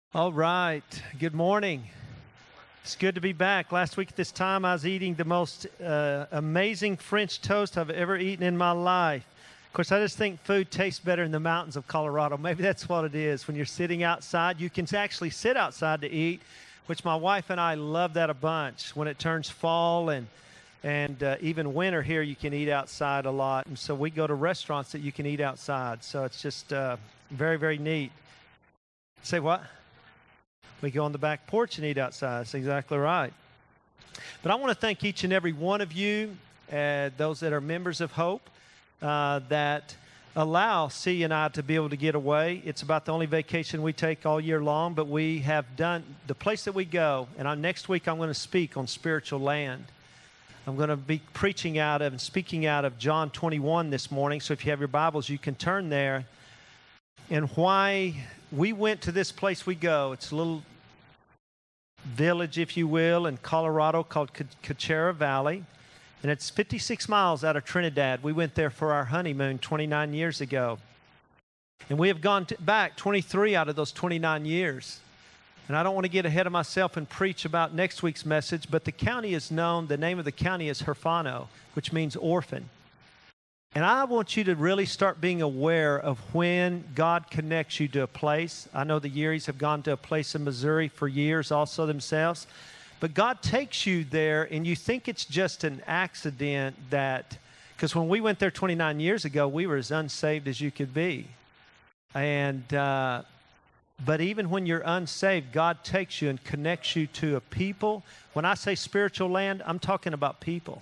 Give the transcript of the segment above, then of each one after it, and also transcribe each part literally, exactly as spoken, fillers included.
All right. Good morning. It's good to be back. Last week at this time, I was eating the most uh, amazing French toast I've ever eaten in my life. Of course, I just think food tastes better in the mountains of Colorado. Maybe that's what it is. When you're sitting outside, you can actually sit outside to eat, which my wife and I love that a bunch. When it turns fall and and uh, even winter here, you can eat outside a lot. And so we go to restaurants that you can eat outside. So it's just uh, very, very neat. Say what? We go on the back porch and eat outside. That's exactly right. But I want to thank each and every one of you, uh, those that are members of Hope, uh, that allow C and I to be able to get away. It's about the only vacation we take all year long, but we have done the place that we go. And on, next week, I'm going to speak on spiritual land. I'm going to be preaching out of and speaking out of John twenty-one this morning. So if you have your Bibles, you can turn there. And why we went to this place we go. It's a little village, if you will, in Colorado called Coachella Valley. And it's fifty-six miles out of Trinidad. We went there for our honeymoon twenty-nine years ago. And we have gone to, back twenty-three out of those twenty-nine years. And I don't want to get ahead of myself and preach about next week's message, but the county is known, the name of the county is Herfano, which means orphan. And I want you to really start being aware of when God connects you to a place. I know the Yearys have gone to a place in Missouri for years also themselves. But God takes you there, and you think it's just an accident that, because when we went there twenty-nine years ago, we were as unsaved as you could be. And, uh, but even when you're unsaved, God takes you and connects you to a people. When I say spiritual land, I'm talking about people.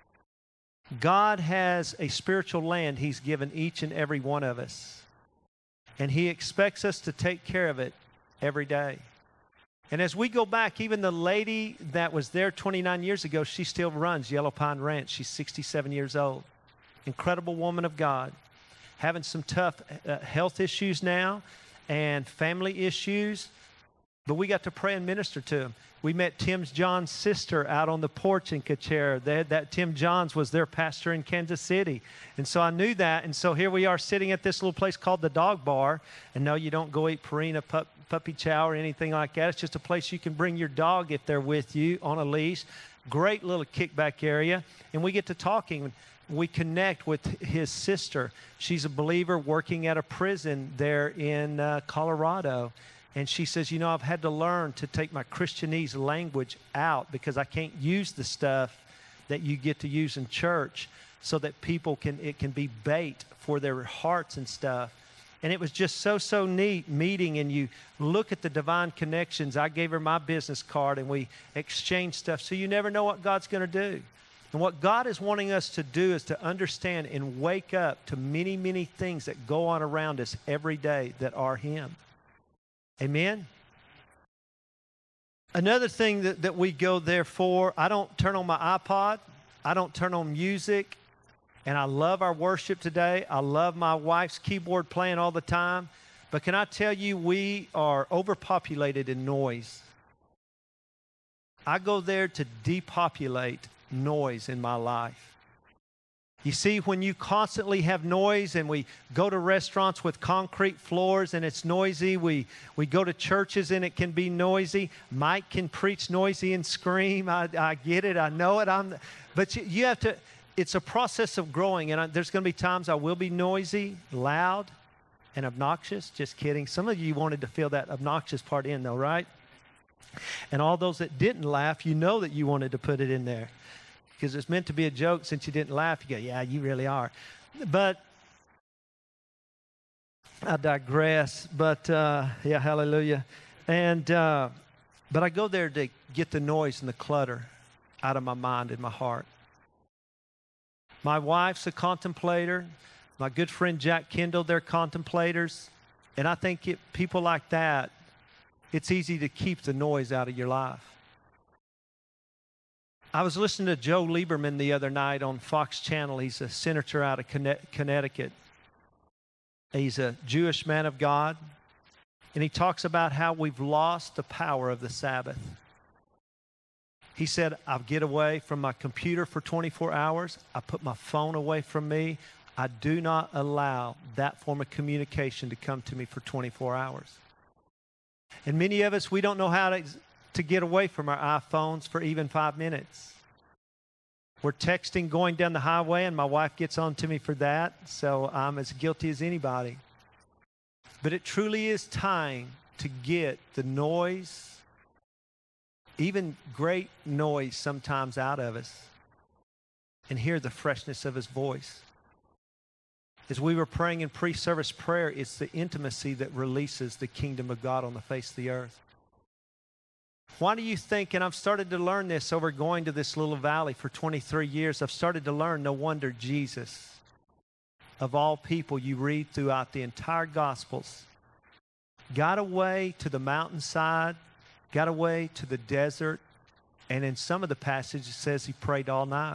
God has a spiritual land He's given each and every one of us. And He expects us to take care of it every day. And as we go back, even the lady that was there twenty-nine years ago, she still runs Yellow Pine Ranch. She's sixty-seven years old. Incredible woman of God. Having some tough uh, health issues now and family issues. But we got to pray and minister to them. We met Tim John's sister out on the porch in Coachella. They had that Tim Johns was their pastor in Kansas City. And so I knew that. And so here we are sitting at this little place called the Dog Bar. And no, you don't go eat Purina pup, puppy chow or anything like that. It's just a place you can bring your dog if they're with you on a leash. Great little kickback area. And we get to talking. We connect with his sister. She's a believer working at a prison there in uh, Colorado. And she says, you know, I've had to learn to take my Christianese language out because I can't use the stuff that you get to use in church so that people can, it can be bait for their hearts and stuff. And it was just so, so neat meeting, and you look at the divine connections. I gave her my business card, and we exchanged stuff. So you never know what God's going to do. And what God is wanting us to do is to understand and wake up to many, many things that go on around us every day that are Him. Amen? Another thing that, that we go there for, I don't turn on my iPod. I don't turn on music. And I love our worship today. I love my wife's keyboard playing all the time. But can I tell you, we are overpopulated in noise. I go there to depopulate noise in my life. You see, when you constantly have noise, and we go to restaurants with concrete floors and it's noisy, we, we go to churches and it can be noisy. Mike can preach noisy and scream. I, I get it. I know it. I'm, but you, you have to, it's a process of growing. And I, there's going to be times I will be noisy, loud, and obnoxious. Just kidding. Some of you wanted to fill that obnoxious part in though, right? And all those that didn't laugh, you know that you wanted to put it in there. Because it's meant to be a joke. Since you didn't laugh, you go, yeah, you really are. But I digress. But, uh, yeah, hallelujah. And, uh, but I go there to get the noise and the clutter out of my mind and my heart. My wife's a contemplator. My good friend Jack Kendall, they're contemplators. And I think it, people like that, it's easy to keep the noise out of your life. I was listening to Joe Lieberman the other night on Fox Channel. He's a senator out of Connecticut. He's a Jewish man of God. And he talks about how we've lost the power of the Sabbath. He said, I get away from my computer for twenty-four hours. I put my phone away from me. I do not allow that form of communication to come to me for twenty-four hours. And many of us, we don't know how to, to get away from our iPhones for even five minutes. We're texting going down the highway, and my wife gets on to me for that, so I'm as guilty as anybody. But it truly is time to get the noise, even great noise sometimes, out of us and hear the freshness of His voice. As we were praying in pre-service prayer, it's the intimacy that releases the kingdom of God on the face of the earth. Why do you think, and I've started to learn this over going to this little valley for twenty-three years, I've started to learn, no wonder Jesus, of all people you read throughout the entire Gospels, got away to the mountainside, got away to the desert, and in some of the passages it says He prayed all night.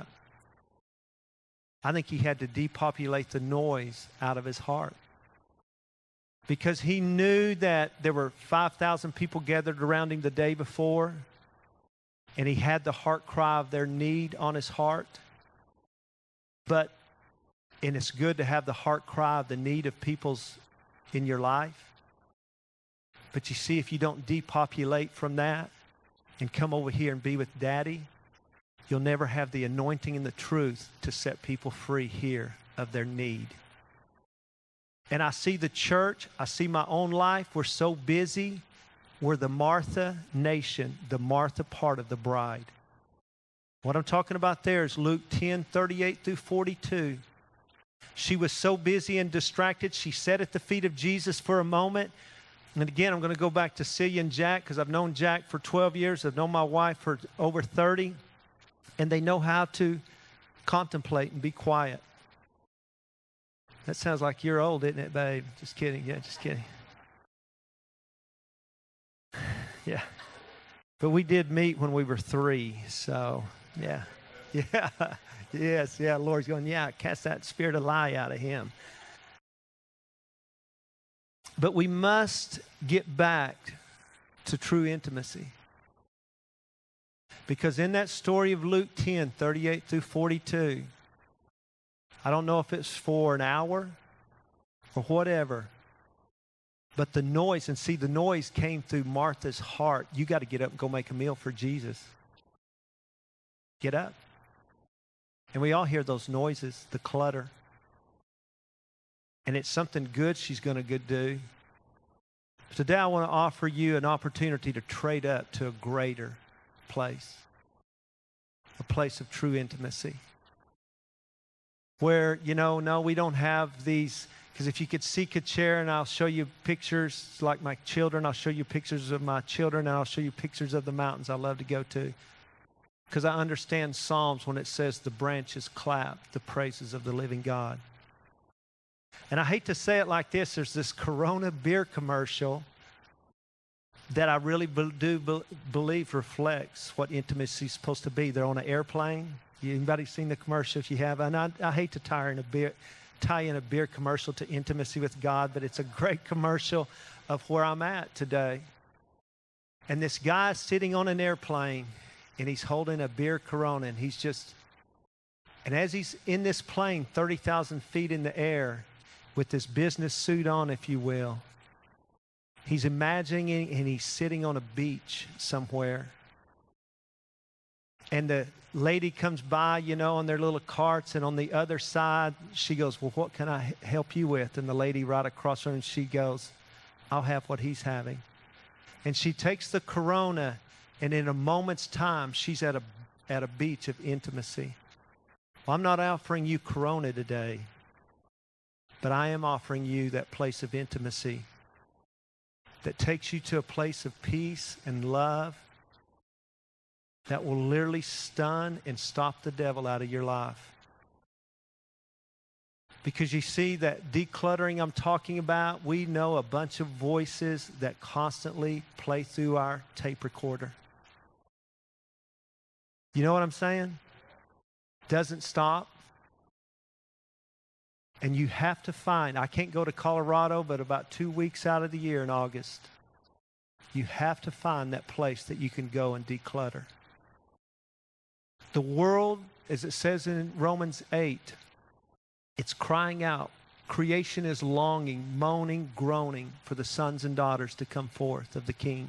I think He had to depopulate the noise out of His heart, because He knew that there were five thousand people gathered around Him the day before, and He had the heart cry of their need on His heart. But, and it's good to have the heart cry of the need of people's in your life. But you see, if you don't depopulate from that and come over here and be with Daddy, you'll never have the anointing and the truth to set people free here of their need. And I see the church, I see my own life, we're so busy. We're the Martha nation, the Martha part of the bride. What I'm talking about there is Luke ten, thirty-eight through forty-two. She was so busy and distracted, she sat at the feet of Jesus for a moment. And again, I'm going to go back to Celia and Jack, because I've known Jack for twelve years. I've known my wife for over thirty. And they know how to contemplate and be quiet. That sounds like you're old, isn't it, babe? Just kidding. Yeah, just kidding. Yeah. But we did meet when we were three, so yeah. Yeah. Yes, yeah. Lord's going, yeah, cast that spirit of lie out of him. But we must get back to true intimacy. Because in that story of Luke ten, thirty-eight through forty-two, I don't know if it's for an hour or whatever, but the noise, and see, the noise came through Martha's heart. You got to get up and go make a meal for Jesus. Get up. And we all hear those noises, the clutter. And it's something good she's going to do. Today I want to offer you an opportunity to trade up to a greater place, a place of true intimacy, where, you know, no, we don't have these, because if you could seek a chair, and I'll show you pictures like my children, I'll show you pictures of my children, and I'll show you pictures of the mountains I love to go to, because I understand Psalms when it says the branches clap the praises of the living God. And I hate to say it like this, there's this Corona beer commercial that I really be, do be, believe reflects what intimacy is supposed to be. They're on an airplane. Anybody seen the commercial? If you have, and I, I hate to tie in a beer, tie in a beer commercial to intimacy with God, but it's a great commercial of where I'm at today. And this guy is sitting on an airplane, and he's holding a beer Corona, and he's just, and as he's in this plane, thirty thousand feet in the air, with this business suit on, if you will, he's imagining, and he's sitting on a beach somewhere. And the lady comes by, you know, on their little carts, and on the other side, she goes, well, what can I help you with? And the lady right across her, and she goes, I'll have what he's having. And she takes the Corona, and in a moment's time, she's at a, at a beach of intimacy. Well, I'm not offering you Corona today, but I am offering you that place of intimacy that takes you to a place of peace and love that will literally stun and stop the devil out of your life. Because you see, that decluttering I'm talking about, we know a bunch of voices that constantly play through our tape recorder. You know what I'm saying? Doesn't stop. And you have to find, I can't go to Colorado, but about two weeks out of the year in August, you have to find that place that you can go and declutter. The world, as it says in Romans eight, it's crying out Creation is longing, moaning, groaning for the sons and daughters to come forth of the King.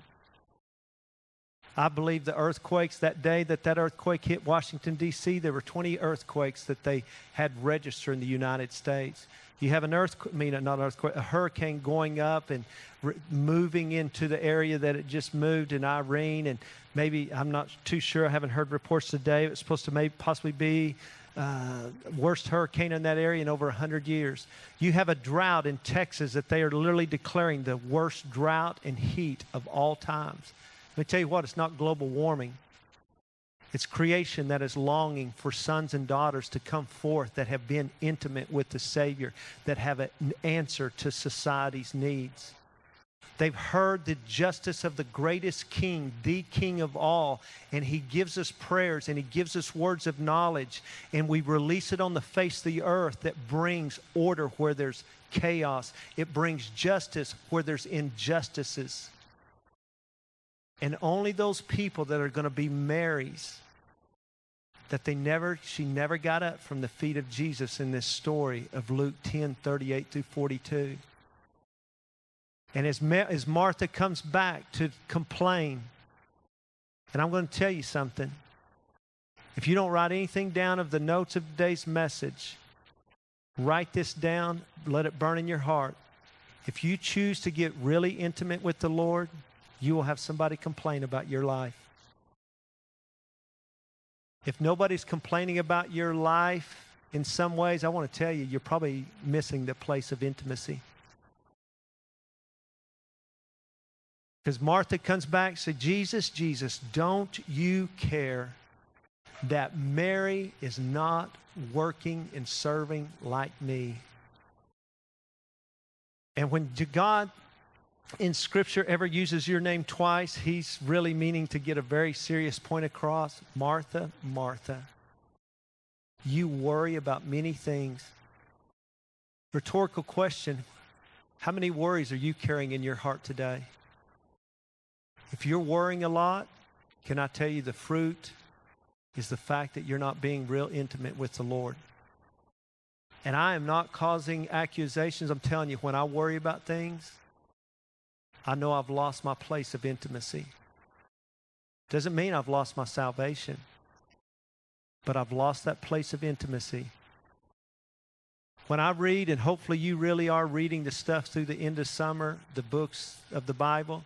I believe the earthquakes, that day that that earthquake hit Washington, D C, there were twenty earthquakes that they had registered in the United States. You have an earthquake, I mean, not an earthquake, a hurricane going up and re- moving into the area that it just moved in Irene. And maybe, I'm not too sure, I haven't heard reports today. It's supposed to maybe possibly be uh, worst hurricane in that area in over one hundred years. You have a drought in Texas that they are literally declaring the worst drought and heat of all times. Let me tell you what, it's not global warming. It's creation that is longing for sons and daughters to come forth that have been intimate with the Savior, that have an answer to society's needs. They've heard the justice of the greatest King, the King of all, and He gives us prayers and He gives us words of knowledge, and we release it on the face of the earth that brings order where there's chaos. It brings justice where there's injustices. And only those people that are going to be Marys, that they never, she never got up from the feet of Jesus in this story of Luke ten, thirty-eight through forty-two. And as, Ma- as Martha comes back to complain, and I'm going to tell you something. If you don't write anything down of the notes of today's message, write this down, let it burn in your heart. If you choose to get really intimate with the Lord, you will have somebody complain about your life. If nobody's complaining about your life in some ways, I want to tell you, you're probably missing the place of intimacy. Because Martha comes back and says, Jesus, Jesus, don't you care that Mary is not working and serving like me? And when God in Scripture ever uses your name twice, He's really meaning to get a very serious point across. Martha, Martha, you worry about many things. Rhetorical question, how many worries are you carrying in your heart today? If you're worrying a lot, can I tell you the fruit is the fact that you're not being real intimate with the Lord. And I am not causing accusations. I'm telling you, when I worry about things, I know I've lost my place of intimacy. Doesn't mean I've lost my salvation, but I've lost that place of intimacy. When I read, and hopefully you really are reading the stuff through the end of summer, the books of the Bible,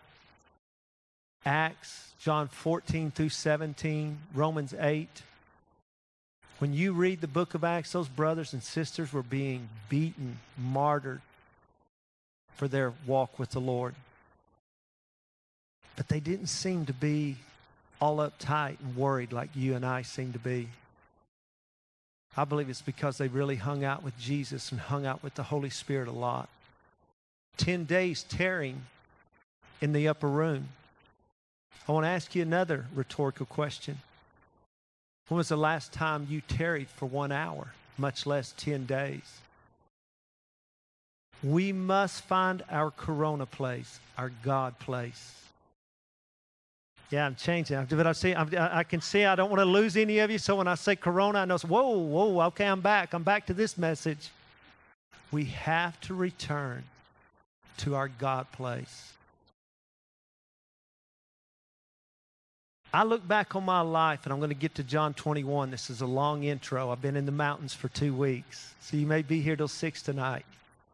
Acts, John fourteen through seventeen, Romans eight. When you read the book of Acts, those brothers and sisters were being beaten, martyred for their walk with the Lord. But they didn't seem to be all uptight and worried like you and I seem to be. I believe it's because they really hung out with Jesus and hung out with the Holy Spirit a lot. Ten days tarrying in the upper room. I want to ask you another rhetorical question. When was the last time you tarried for one hour, much less ten days? We must find our Corona place, our God place. Yeah, I'm changing. But I see, I'm, I can see I don't want to lose any of you. So when I say Corona, I know, whoa, whoa, okay, I'm back. I'm back to this message. We have to return to our God place. I look back on my life, and I'm going to get to John twenty-one. This is a long intro. I've been in the mountains for two weeks, so you may be here till six tonight.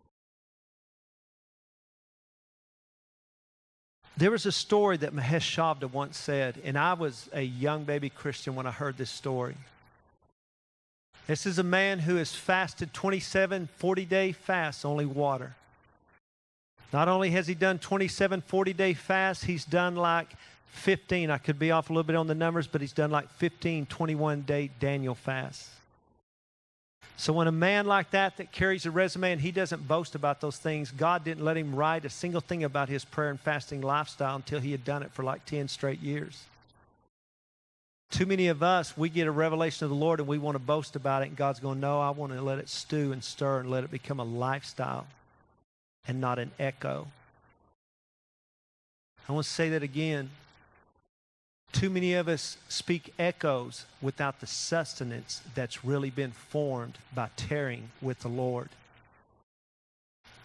There was a story that Mahesh Chavda once said, and I was a young baby Christian when I heard this story. This is a man who has fasted twenty-seven forty-day fasts, only water. Not only has he done twenty-seven forty-day fasts, he's done like fifteen, I could be off a little bit on the numbers, but he's done like fifteen twenty-one-day Daniel fasts. So when a man like that that carries a resume and he doesn't boast about those things, God didn't let him write a single thing about his prayer and fasting lifestyle until he had done it for like ten straight years. Too many of us, we get a revelation of the Lord and we want to boast about it, and God's going, no, I want to let it stew and stir and let it become a lifestyle and not an echo. I want to say that again. Too many of us speak echoes without the sustenance that's really been formed by tarrying with the Lord.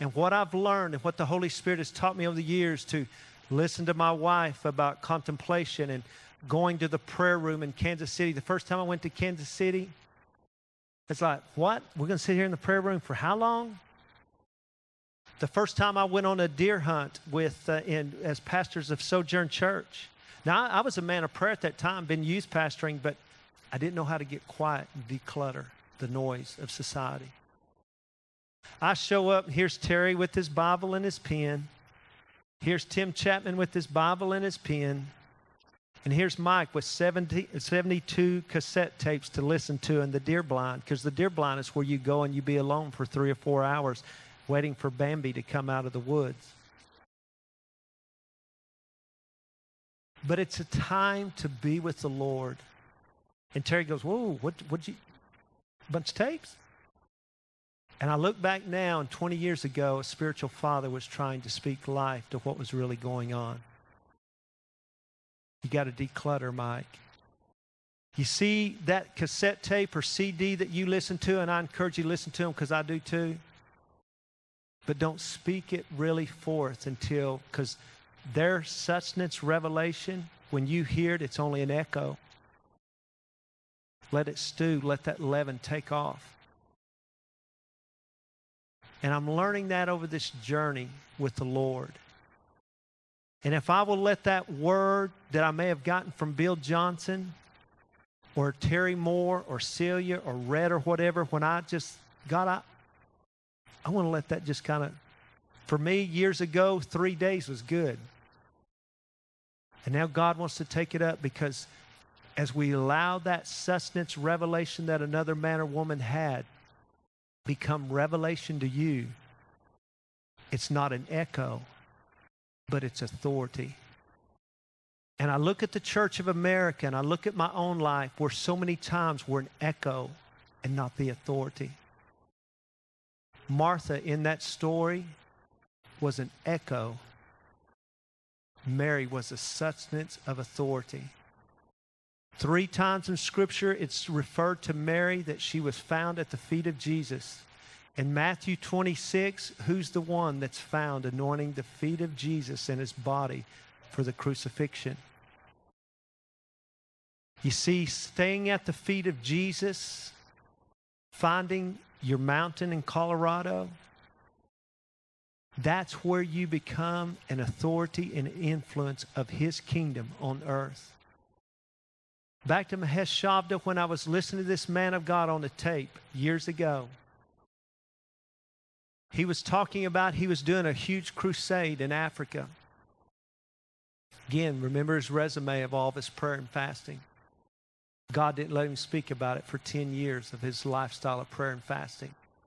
And what I've learned and what the Holy Spirit has taught me over the years to listen to my wife about contemplation and going to the prayer room in Kansas City. The first time I went to Kansas City, it's like, what? We're going to sit here in the prayer room for how long? The first time I went on a deer hunt with uh, in, as pastors of Sojourn Church. Now, I, I was a man of prayer at that time, been youth pastoring, but I didn't know how to get quiet and declutter the noise of society. I show up, and here's Terry with his Bible and his pen. Here's Tim Chapman with his Bible and his pen. And here's Mike with seventy, seventy-two cassette tapes to listen to in the deer blind, because the deer blind is where you go and you be alone for three or four hours waiting for Bambi to come out of the woods. But it's a time to be with the Lord. And Terry goes, whoa, what, what'd you, a bunch of tapes? And I look back now, and twenty years ago, a spiritual father was trying to speak life to what was really going on. You got to declutter, Mike. You see that cassette tape or C D that you listen to, and I encourage you to listen to them because I do too. But don't speak it really forth until, because their sustenance revelation, when you hear it, it's only an echo. Let it stew. Let that leaven take off. And I'm learning that over this journey with the Lord. And if I will let that word that I may have gotten from Bill Johnson or Terry Moore or Celia or Red or whatever, when I just, God, I, I want to let that just kind of, for me, years ago, three days was good. And now God wants to take it up, because as we allow that sustenance revelation that another man or woman had become revelation to you, it's not an echo, but it's authority. And I look at the Church of America, and I look at my own life, where so many times we're an echo and not the authority. Martha in that story was an echo. Mary was a substance of authority. Three times in Scripture, it's referred to Mary that she was found at the feet of Jesus. In Matthew twenty-six, who's the one that's found anointing the feet of Jesus and his body for the crucifixion? You see, staying at the feet of Jesus, finding your mountain in Colorado, that's where you become an authority and influence of his kingdom on earth. Back to Mahesh Shavda, when I was listening to this man of God on the tape years ago, he was talking about he was doing a huge crusade in Africa. Again, remember his resume of all of his prayer and fasting. God didn't let him speak about it for ten years of his lifestyle of prayer and fasting.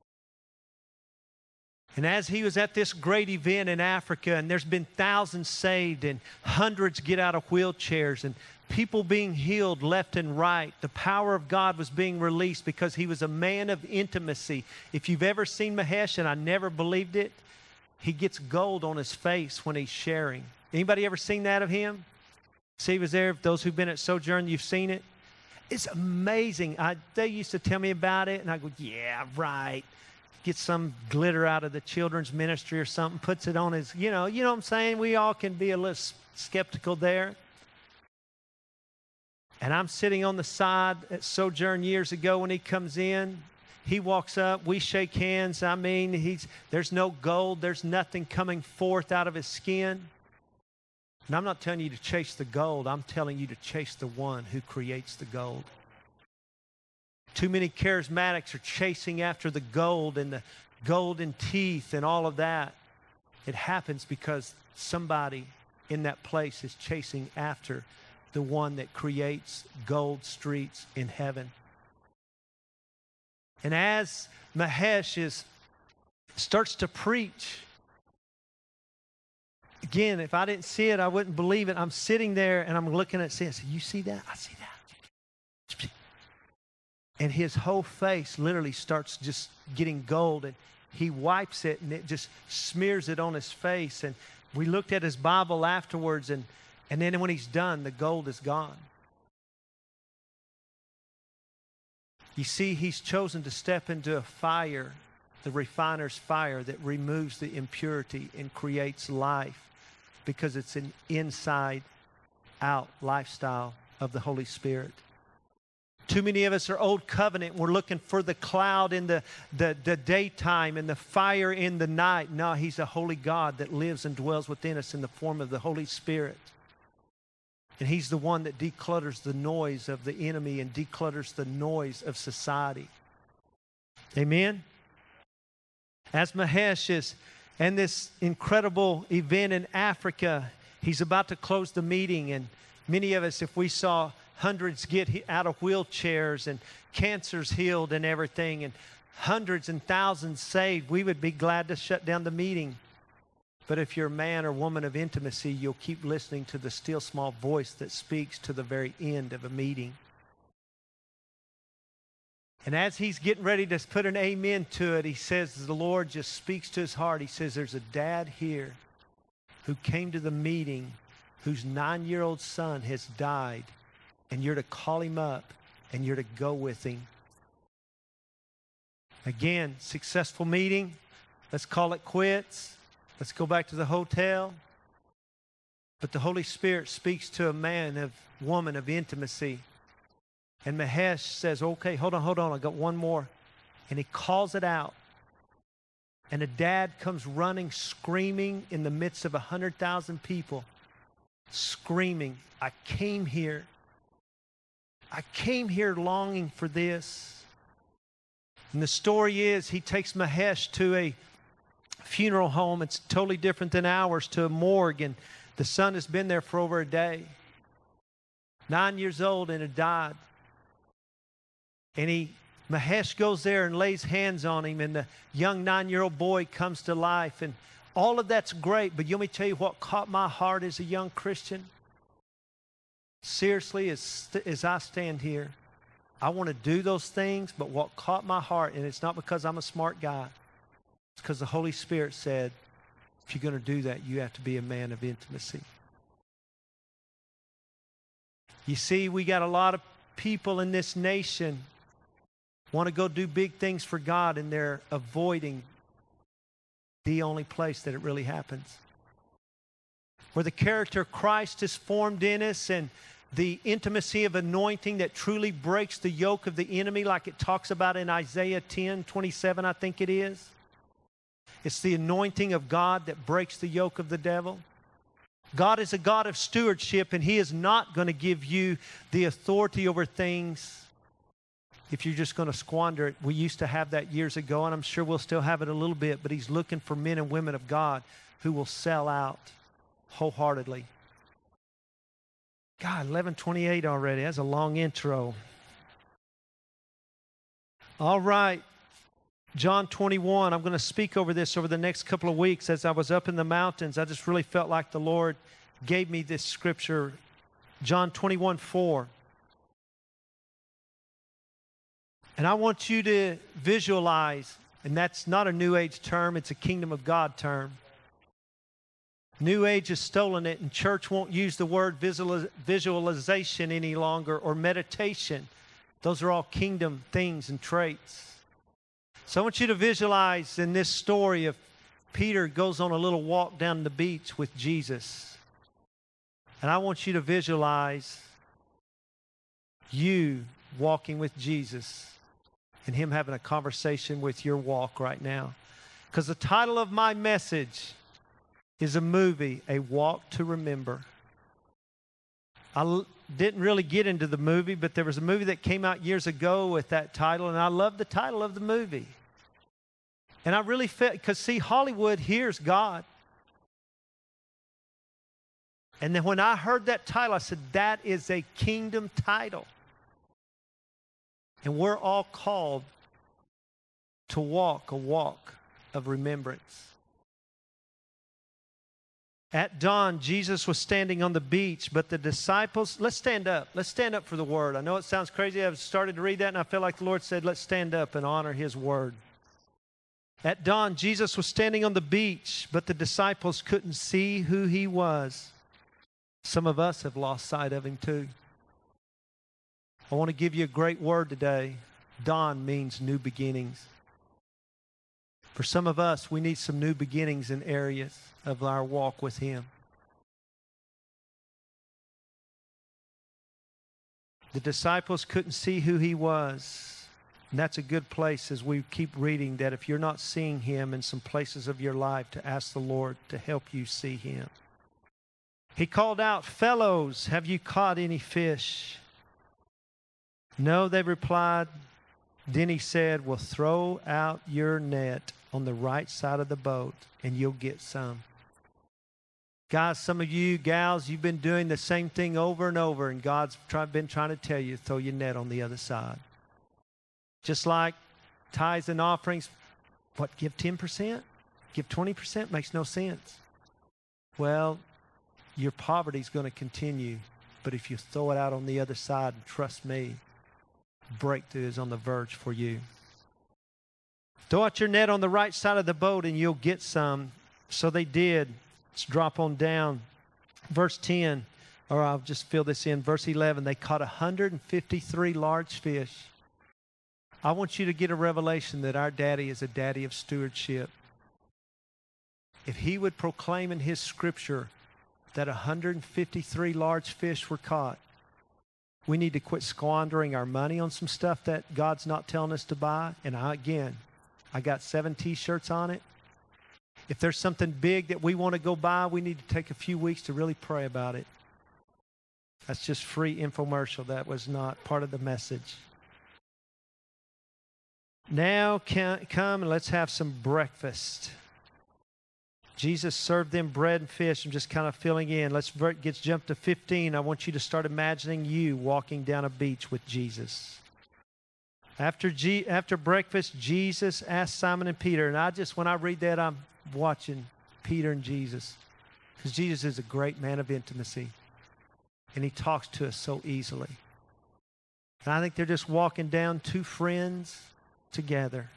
And as he was at this great event in Africa, and there's been thousands saved and hundreds get out of wheelchairs and people being healed left and right, the power of God was being released because he was a man of intimacy. If you've ever seen Mahesh, and I never believed it, he gets gold on his face when he's sharing. Anybody ever seen that of him? See, he was there. Those who've been at Sojourn, you've seen it. It's amazing. I, they used to tell me about it, and I go, yeah, right. Get some glitter out of the children's ministry or something, puts it on his, you know, you know what I'm saying? We all can be a little skeptical there. And I'm sitting on the side at Sojourn years ago when he comes in. He walks up, we shake hands. I mean, he's there's no gold, there's nothing coming forth out of his skin. And I'm not telling you to chase the gold, I'm telling you to chase the one who creates the gold. Too many charismatics are chasing after the gold and the golden teeth and all of that. It happens because somebody in that place is chasing after the one that creates gold streets in heaven. And as Mahesh is, starts to preach, again, if I didn't see it, I wouldn't believe it. I'm sitting there and I'm looking at it. You see that? I see that. And his whole face literally starts just getting gold, and he wipes it and it just smears it on his face. And we looked at his Bible afterwards, and, and then when he's done, the gold is gone. You see, he's chosen to step into a fire the refiner's fire that removes the impurity and creates life, because it's an inside-out lifestyle of the Holy Spirit. Too many of us are old covenant. We're looking for the cloud in the, the, the daytime and the fire in the night. No, He's a holy God that lives and dwells within us in the form of the Holy Spirit. And He's the one that declutters the noise of the enemy and declutters the noise of society. Amen? As Mahesh is in this incredible event in Africa, he's about to close the meeting, and many of us, if we saw hundreds get out of wheelchairs and cancers healed and everything, and hundreds and thousands saved, we would be glad to shut down the meeting. But if you're a man or woman of intimacy, you'll keep listening to the still small voice that speaks to the very end of a meeting. And as he's getting ready to put an amen to it, he says, the Lord just speaks to his heart. He says, there's a dad here who came to the meeting whose nine-year-old son has died, and you're to call him up and you're to go with him. Again, successful meeting. Let's call it quits. Let's go back to the hotel. But the Holy Spirit speaks to a man, of woman of intimacy. And Mahesh says, okay, hold on, hold on, I got one more. And he calls it out. And a dad comes running, screaming in the midst of a hundred thousand people, screaming, I came here. I came here longing for this. And the story is, he takes Mahesh to a funeral home. It's totally different than ours, to a morgue. And the son has been there for over a day. Nine years old and had died. And he, Mahesh goes there and lays hands on him, and the young nine-year-old boy comes to life. And all of that's great, but let me tell you what caught my heart as a young Christian. Seriously, as, as I stand here, I want to do those things, but what caught my heart, and it's not because I'm a smart guy, it's because the Holy Spirit said, if you're going to do that, you have to be a man of intimacy. You see, we got a lot of people in this nation want to go do big things for God, and they're avoiding the only place that it really happens. Where the character of Christ is formed in us, and the intimacy of anointing that truly breaks the yoke of the enemy, like it talks about in Isaiah ten twenty-seven, I think it is. It's the anointing of God that breaks the yoke of the devil. God is a God of stewardship, and He is not going to give you the authority over things if you're just going to squander it. We used to have that years ago, and I'm sure we'll still have it a little bit, but He's looking for men and women of God who will sell out wholeheartedly. God, eleven twenty-eight already. That's a long intro. All right. John twenty-one. I'm going to speak over this over the next couple of weeks. As I was up in the mountains, I just really felt like the Lord gave me this scripture. John twenty-one four. And I want you to visualize, and that's not a New Age term, it's a Kingdom of God term. New Age has stolen it, and church won't use the word visualiz- visualization any longer, or meditation. Those are all kingdom things and traits. So I want you to visualize in this story of Peter goes on a little walk down the beach with Jesus. And I want you to visualize you walking with Jesus and Him having a conversation with your walk right now. Because the title of my message is a movie, A Walk to Remember. I l- didn't really get into the movie, but there was a movie that came out years ago with that title, and I love the title of the movie. And I really felt, because see, Hollywood hears God. And then when I heard that title, I said, that is a kingdom title. And we're all called to walk a walk of remembrance. At dawn, Jesus was standing on the beach, but the disciples, let's stand up. Let's stand up for the word. I know it sounds crazy. I started to read that, and I felt like the Lord said, let's stand up and honor His word. At dawn, Jesus was standing on the beach, but the disciples couldn't see who He was. Some of us have lost sight of Him too. I want to give you a great word today. Dawn means new beginnings. For some of us, we need some new beginnings in areas of our walk with Him. The disciples couldn't see who He was. And that's a good place as we keep reading, that if you're not seeing Him in some places of your life, to ask the Lord to help you see Him. He called out, "Fellows, have you caught any fish?" "No," they replied. Then He said, "Well, throw out your net on the right side of the boat and you'll get some." Guys, some of you gals, you've been doing the same thing over and over, and God's try, been trying to tell you, throw your net on the other side. Just like tithes and offerings, what, give ten percent? Give twenty percent? Makes no sense. Well, your poverty is going to continue, but if you throw it out on the other side, and trust me, breakthrough is on the verge for you. Throw out your net on the right side of the boat and you'll get some. So they did. Let's drop on down. Verse ten, or I'll just fill this in. Verse eleven, they caught one hundred fifty-three large fish. I want you to get a revelation that our daddy is a daddy of stewardship. If He would proclaim in His scripture that one hundred fifty-three large fish were caught, we need to quit squandering our money on some stuff that God's not telling us to buy. And I, again, I got seven T-shirts on it. If there's something big that we want to go buy, we need to take a few weeks to really pray about it. That's just free infomercial. That was not part of the message. Now come and let's have some breakfast. Jesus served them bread and fish. I'm just kind of filling in. Let's get jump to fifteen. I want you to start imagining you walking down a beach with Jesus. After G, after breakfast, Jesus asked Simon and Peter, and I just, when I read that, I'm watching Peter and Jesus, because Jesus is a great man of intimacy, and He talks to us so easily. And I think they're just walking down, two friends together.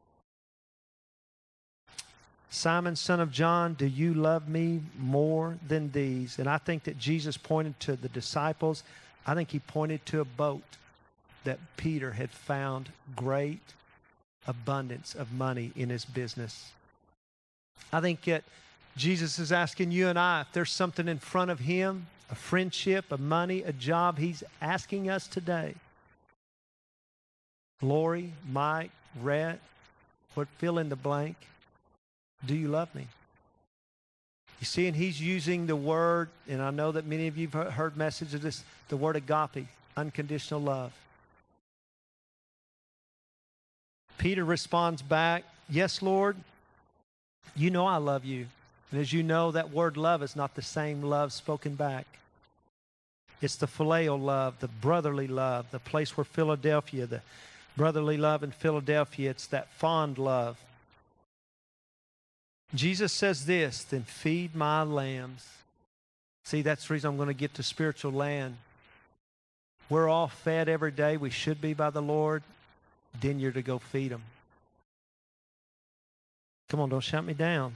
"Simon, son of John, do you love me more than these?" And I think that Jesus pointed to the disciples. I think He pointed to a boat that Peter had found great abundance of money in his business. I think that Jesus is asking you and I, if there's something in front of Him, a friendship, a money, a job, He's asking us today. Lori, Mike, Rhett, what, fill in the blank. Do you love me? You see, and He's using the word, and I know that many of you have heard messages of this, the word agape, unconditional love. Peter responds back, "Yes, Lord, you know I love you." And as you know, that word love is not the same love spoken back. It's the phileo love, the brotherly love, the place where Philadelphia, the brotherly love in Philadelphia, it's that fond love. Jesus says this, "Then feed my lambs." See, that's the reason I'm going to get to spiritual land. We're all fed every day. We should be by the Lord. Then you're to go feed them. Come on, don't shout me down.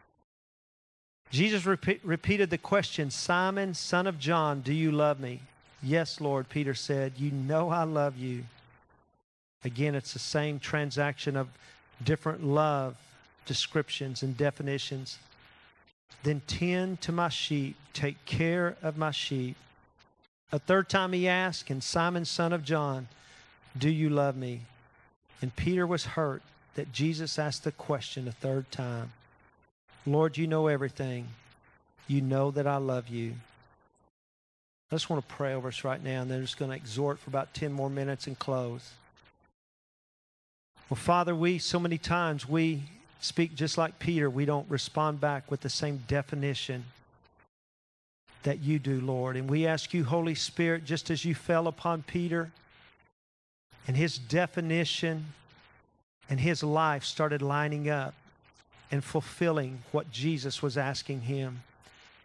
Jesus repeat, repeated the question, "Simon, son of John, do you love me?" "Yes, Lord," Peter said. "You know I love you." Again, it's the same transaction of different love descriptions and definitions. "Then tend to my sheep, take care of my sheep." A third time He asked, "And Simon, son of John, do you love me?" And Peter was hurt that Jesus asked the question a third time. "Lord, you know everything. You know that I love you." I just want to pray over us right now, and then I'm just going to exhort for about ten more minutes and close. Well, Father, we, so many times, we speak just like Peter. We don't respond back with the same definition that You do, Lord. And we ask You, Holy Spirit, just as You fell upon Peter, and his definition and his life started lining up and fulfilling what Jesus was asking him.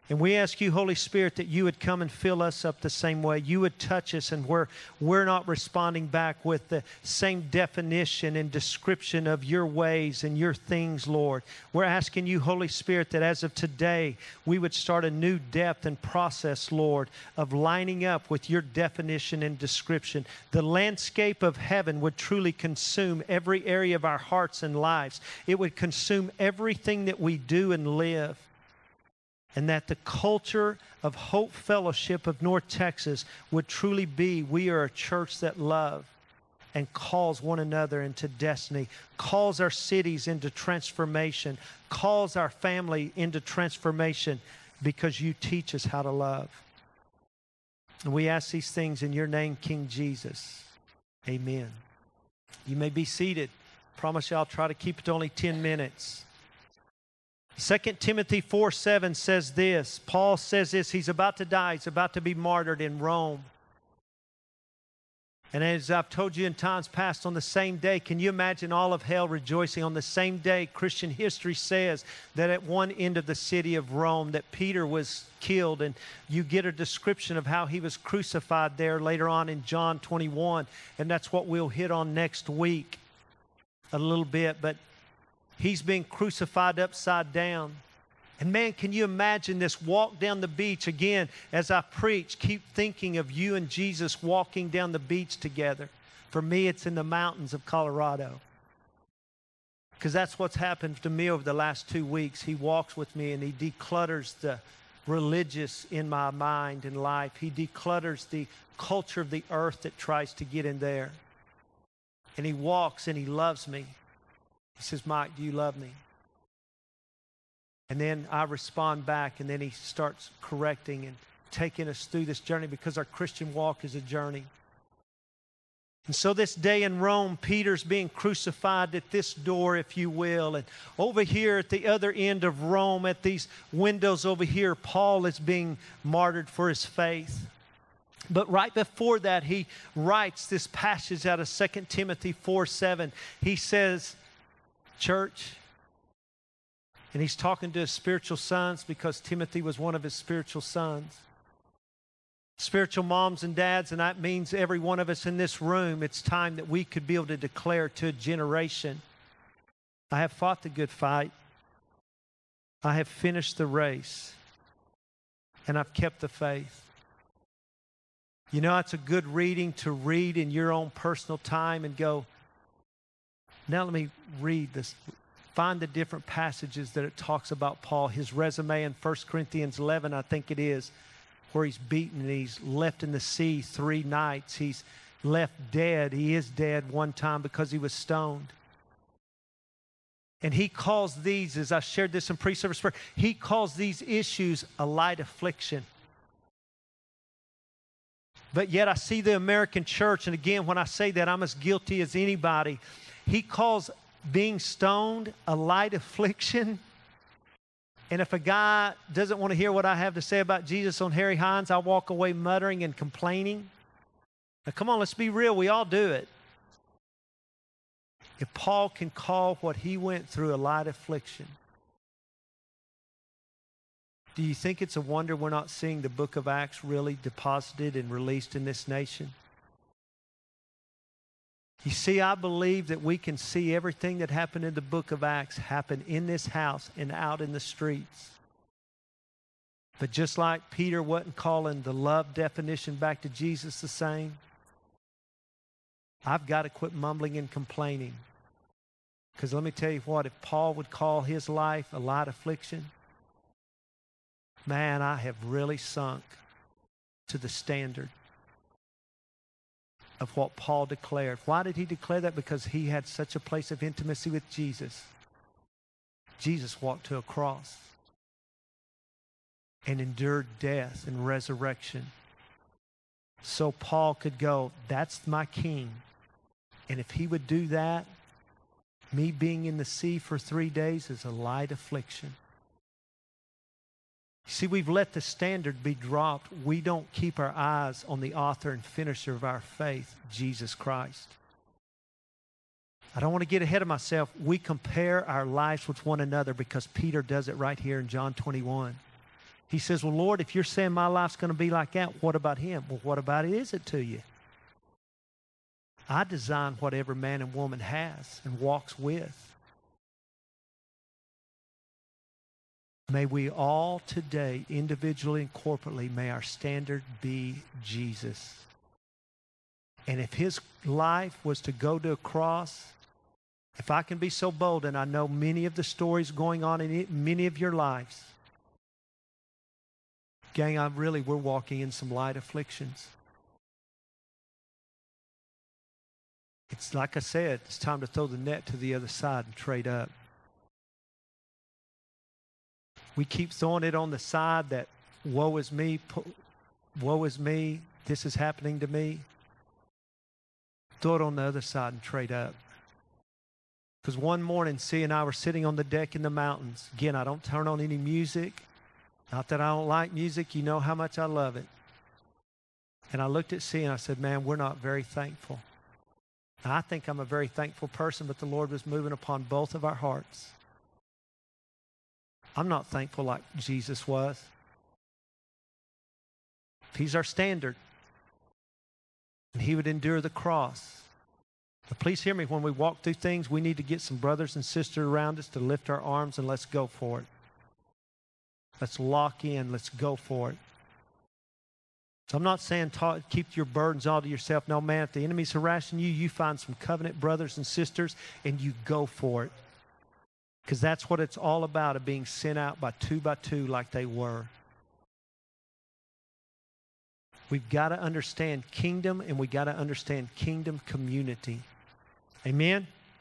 And we ask you, Holy Spirit, that you would come and fill us up the same way. You would touch us, and where we're not responding back with the same definition and description of your ways and your things, Lord. We're asking you, Holy Spirit, that as of today, we would start a new depth and process, Lord, of lining up with your definition and description. The landscape of heaven would truly consume every area of our hearts and lives. It would consume everything that we do and live. And that the culture of Hope Fellowship of North Texas would truly be, we are a church that love and calls one another into destiny, calls our cities into transformation, calls our family into transformation because you teach us how to love. And we ask these things in your name, King Jesus. Amen. You may be seated. Promise you I'll try to keep it to only ten minutes. Second Timothy four seven says this. Paul says this. He's about to die. He's about to be martyred in Rome. And as I've told you in times past, on the same day, can you imagine all of hell rejoicing? On the same day, Christian history says that at one end of the city of Rome that Peter was killed. And you get a description of how he was crucified there later on in John twenty-one. And that's what we'll hit on next week a little bit. But he's being crucified upside down. And man, can you imagine this walk down the beach? Again, as I preach, keep thinking of you and Jesus walking down the beach together. For me, it's in the mountains of Colorado. Because that's what's happened to me over the last two weeks. He walks with me and he declutters the religious in my mind and life. He declutters the culture of the earth that tries to get in there. And he walks and he loves me. He says, Mike, do you love me? And then I respond back, and then he starts correcting and taking us through this journey because our Christian walk is a journey. And so this day in Rome, Peter's being crucified at this door, if you will. And over here at the other end of Rome, at these windows over here, Paul is being martyred for his faith. But right before that, he writes this passage out of Second Timothy four seven. He says, church, and he's talking to his spiritual sons because Timothy was one of his spiritual sons. Spiritual moms and dads, and that means every one of us in this room, it's time that we could be able to declare to a generation, I have fought the good fight. I have finished the race. And I've kept the faith. You know, it's a good reading to read in your own personal time and go, now let me read this. Find the different passages that it talks about Paul. His resume in First Corinthians eleven, I think it is, where he's beaten and he's left in the sea three nights. He's left dead. He is dead one time because he was stoned. And he calls these, as I shared this in pre-service prayer, he calls these issues a light affliction. But yet I see the American church, and again, when I say that, I'm as guilty as anybody. He calls being stoned a light affliction. And if a guy doesn't want to hear what I have to say about Jesus on Harry Hines, I walk away muttering and complaining. Now, come on, let's be real. We all do it. If Paul can call what he went through a light affliction, do you think it's a wonder we're not seeing the book of Acts really deposited and released in this nation? You see, I believe that we can see everything that happened in the book of Acts happen in this house and out in the streets. But just like Peter wasn't calling the love definition back to Jesus the same, I've got to quit mumbling and complaining. Because let me tell you what, if Paul would call his life a light affliction, man, I have really sunk to the standard of what Paul declared. Why did he declare that? Because he had such a place of intimacy with Jesus. Jesus walked to a cross and endured death and resurrection. So Paul could go, that's my king. And if he would do that, me being in the sea for three days is a light affliction. See, we've let the standard be dropped. We don't keep our eyes on the author and finisher of our faith, Jesus Christ. I don't want to get ahead of myself. We compare our lives with one another because Peter does it right here in John twenty-one. He says, well, Lord, if you're saying my life's going to be like that, what about him? Well, what about it is it to you? I design what every man and woman has and walks with. May we all today, individually and corporately, may our standard be Jesus. And if his life was to go to a cross, if I can be so bold, and I know many of the stories going on in it, many of your lives, gang, I really, we're walking in some light afflictions. It's like I said, it's time to throw the net to the other side and trade up. We keep throwing it on the side that woe is me, woe is me, this is happening to me. Throw it on the other side and trade up. Because one morning, C and I were sitting on the deck in the mountains. Again, I don't turn on any music. Not that I don't like music. You know how much I love it. And I looked at C and I said, man, we're not very thankful. Now, I think I'm a very thankful person, but the Lord was moving upon both of our hearts. I'm not thankful like Jesus was. He's our standard. And he would endure the cross. But please hear me, when we walk through things, we need to get some brothers and sisters around us to lift our arms and let's go for it. Let's lock in. Let's go for it. So I'm not saying talk, keep your burdens all to yourself. No, man, if the enemy's harassing you, you find some covenant brothers and sisters and you go for it. Because that's what it's all about, of being sent out by two by two like they were. We've got to understand kingdom, and we've got to understand kingdom community. Amen?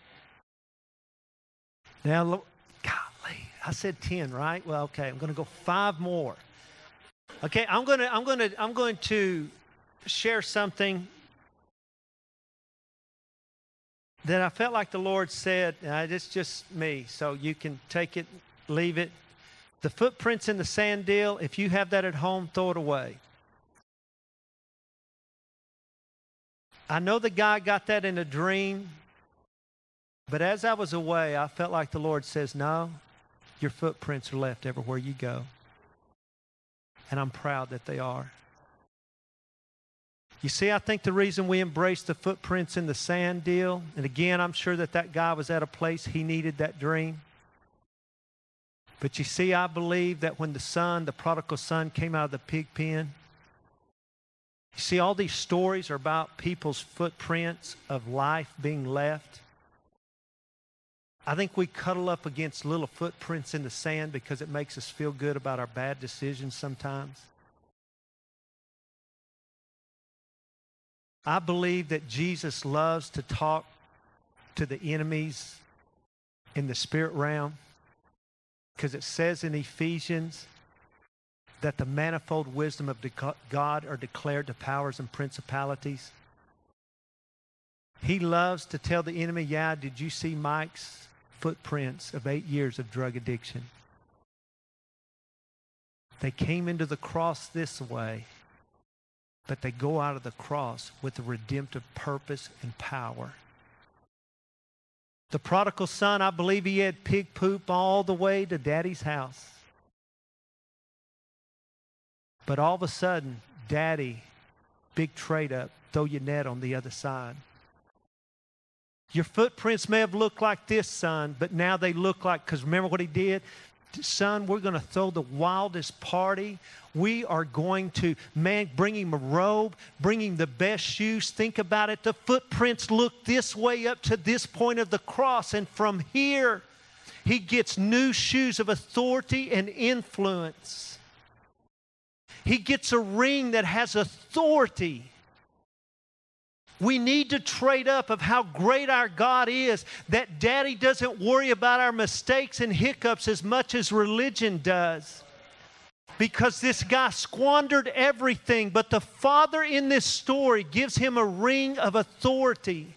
Now, golly, I said ten, right? Well, okay, I'm going to go five more. Okay, I'm going to I'm going to I'm going to share something that I felt like the Lord said. Uh, it's just me, so you can take it, leave it. The footprints in the sand deal, if you have that at home, throw it away. I know the guy got that in a dream, but as I was away, I felt like the Lord says, no, your footprints are left everywhere you go. And I'm proud that they are. You see, I think the reason we embrace the footprints in the sand deal, and again, I'm sure that that guy was at a place he needed that dream. But you see, I believe that when the son, the prodigal son, came out of the pig pen, you see, all these stories are about people's footprints of life being left. I think we cuddle up against little footprints in the sand because it makes us feel good about our bad decisions sometimes. I believe that Jesus loves to talk to the enemies in the spirit realm, because it says in Ephesians that the manifold wisdom of God are declared to powers and principalities. He loves to tell the enemy, yeah, did you see Mike's footprints of eight years of drug addiction? They came into the cross this way, but they go out of the cross with a redemptive purpose and power. The prodigal son, I believe he had pig poop all the way to daddy's house. But all of a sudden, daddy, big trade up, throw your net on the other side. Your footprints may have looked like this, son, but now they look like, because remember what he did? Son, we're going to throw the wildest party. We are going to, man, bring him a robe, bring him the best shoes. Think about it. The footprints look this way up to this point of the cross. And from here, he gets new shoes of authority and influence. He gets a ring that has authority. We need to trade up of how great our God is, that Daddy doesn't worry about our mistakes and hiccups as much as religion does. Because this guy squandered everything, but the Father in this story gives him a ring of authority.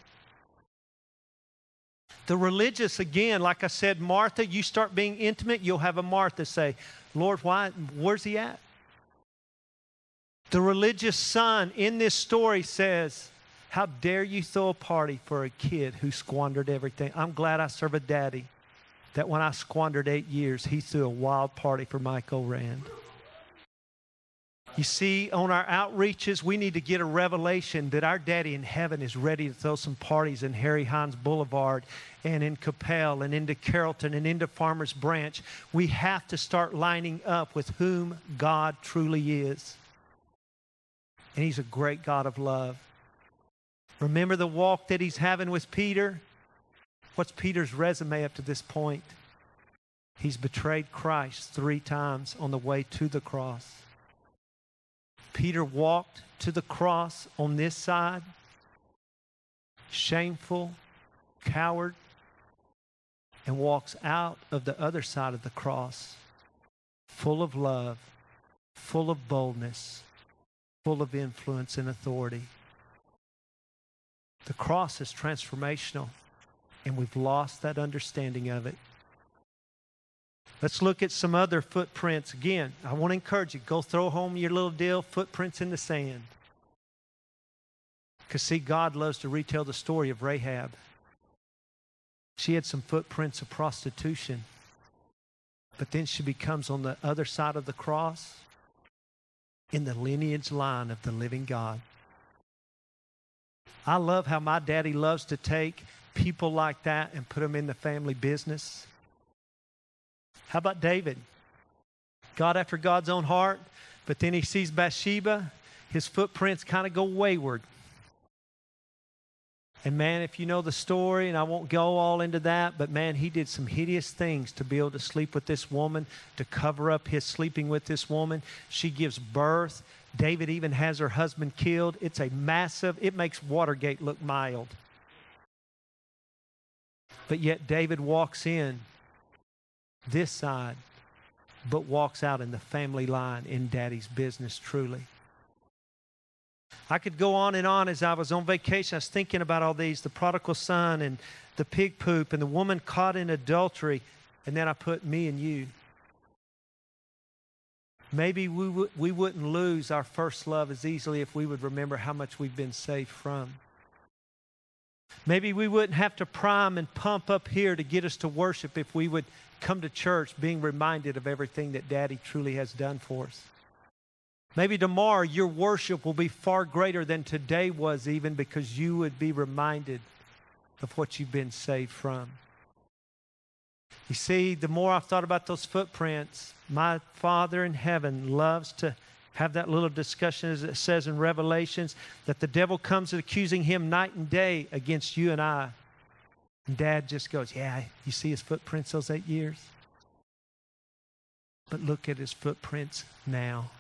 The religious, again, like I said, Martha, you start being intimate, you'll have a Martha say, Lord, why? Where's he at? The religious son in this story says, how dare you throw a party for a kid who squandered everything? I'm glad I serve a daddy that when I squandered eight years, he threw a wild party for Mike Orand. You see, on our outreaches, we need to get a revelation that our daddy in heaven is ready to throw some parties in Harry Hines Boulevard and in Capel and into Carrollton and into Farmers Branch. We have to start lining up with whom God truly is. And He's a great God of love. Remember the walk that He's having with Peter? What's Peter's resume up to this point? He's betrayed Christ three times on the way to the cross. Peter walked to the cross on this side, shameful, coward, and walks out of the other side of the cross, full of love, full of boldness, full of influence and authority. The cross is transformational, and we've lost that understanding of it. Let's look at some other footprints. Again, I want to encourage you, go throw home your little deal, footprints in the sand. Because see, God loves to retell the story of Rahab. She had some footprints of prostitution, but then she becomes on the other side of the cross in the lineage line of the living God. I love how my daddy loves to take people like that and put them in the family business. How about David? God after God's own heart, but then he sees Bathsheba, his footprints kind of go wayward. And man, if you know the story, and I won't go all into that, but man, he did some hideous things to be able to sleep with this woman, to cover up his sleeping with this woman. She gives birth. David even has her husband killed. It's a massive, it makes Watergate look mild. But yet David walks in this side, but walks out in the family line in Daddy's business truly. I could go on and on. As I was on vacation, I was thinking about all these, the prodigal son and the pig poop and the woman caught in adultery, and then I put me and you. Maybe we, w- we wouldn't lose our first love as easily if we would remember how much we've been saved from. Maybe we wouldn't have to prime and pump up here to get us to worship if we would come to church being reminded of everything that Daddy truly has done for us. Maybe tomorrow your worship will be far greater than today was, even because you would be reminded of what you've been saved from. You see, the more I've thought about those footprints, my Father in heaven loves to have that little discussion, as it says in Revelations, that the devil comes accusing him night and day against you and I. And Dad just goes, yeah, you see his footprints those eight years? But look at his footprints now.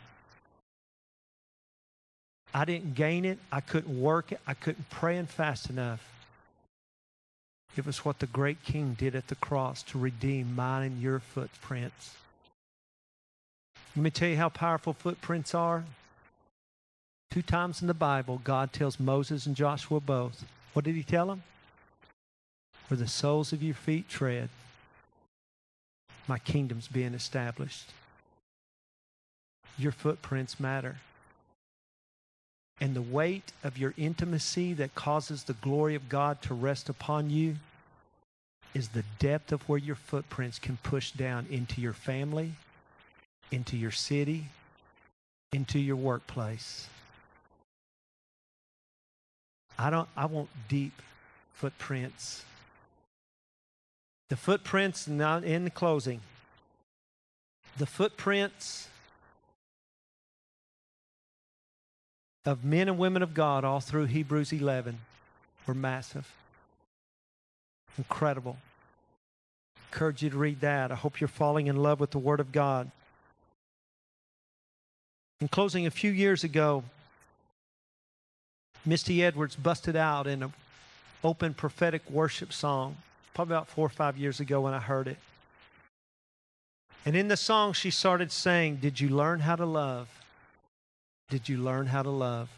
I didn't gain it. I couldn't work it. I couldn't pray and fast enough. It was what the great King did at the cross to redeem mine and your footprints. Let me tell you how powerful footprints are. Two times in the Bible, God tells Moses and Joshua both. What did he tell them? Where the soles of your feet tread, my kingdom's being established. Your footprints matter. And the weight of your intimacy that causes the glory of God to rest upon you is the depth of where your footprints can push down into your family, into your city, into your workplace. I don't I want deep footprints. The footprints, now in the closing, the footprints of men and women of God all through Hebrews eleven were massive. Incredible. I encourage you to read that. I hope you're falling in love with the Word of God. In closing, a few years ago, Misty Edwards busted out in an open prophetic worship song, probably about four or five years ago when I heard it. And in the song, she started saying, "Did you learn how to love? Did you learn how to love?"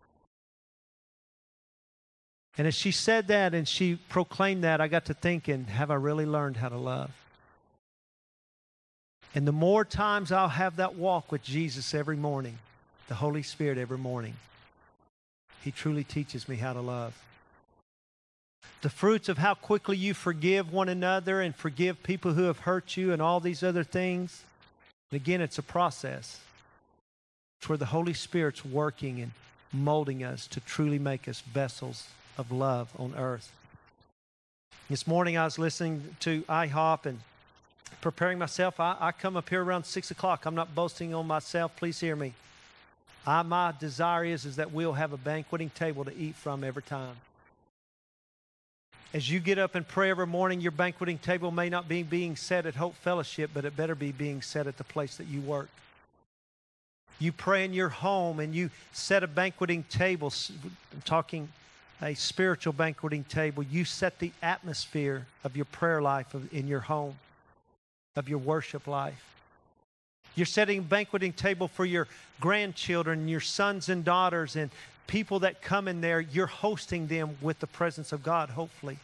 And as she said that and she proclaimed that, I got to thinking, have I really learned how to love? And the more times I'll have that walk with Jesus every morning, the Holy Spirit every morning, He truly teaches me how to love. The fruits of how quickly you forgive one another and forgive people who have hurt you and all these other things. And again, it's a process. It's where the Holy Spirit's working and molding us to truly make us vessels of love on earth. This morning I was listening to I HOP and preparing myself. I, I come up here around six o'clock. I'm not boasting on myself. Please hear me. I, my desire is, is that we'll have a banqueting table to eat from every time. As you get up and pray every morning, your banqueting table may not be being set at Hope Fellowship, but it better be being set at the place that you work. You pray in your home and you set a banqueting table. I'm talking a spiritual banqueting table. You set the atmosphere of your prayer life in your home, of your worship life. You're setting a banqueting table for your grandchildren, your sons and daughters, and people that come in there. You're hosting them with the presence of God, hopefully.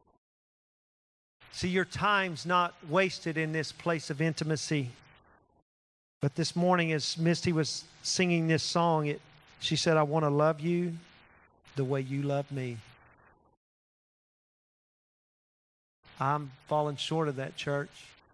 See, your time's not wasted in this place of intimacy. But this morning, as Misty was singing this song, it, she said, I want to love you the way you love me. I'm falling short of that, church.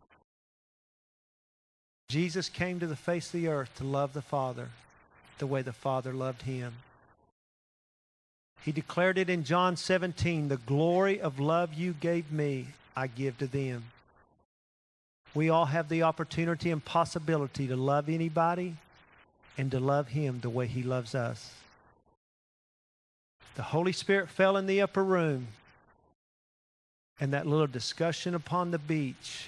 Jesus came to the face of the earth to love the Father the way the Father loved him. He declared it in John seventeen, the glory of love you gave me, I give to them. We all have the opportunity and possibility to love anybody and to love him the way he loves us. The Holy Spirit fell in the upper room, and that little discussion upon the beach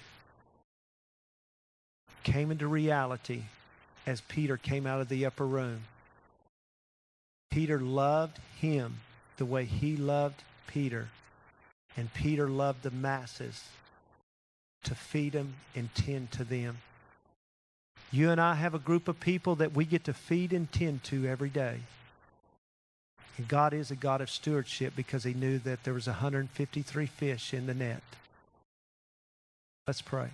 came into reality as Peter came out of the upper room. Peter loved him the way he loved Peter, and Peter loved the masses to feed them and tend to them. You and I have a group of people that we get to feed and tend to every day. And God is a God of stewardship because he knew that there was one hundred fifty-three fish in the net. Let's pray.